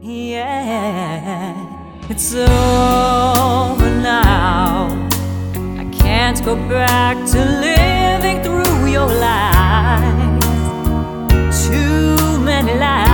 Yeah, it's over now. I can't go back to living through your lies. Too many lies.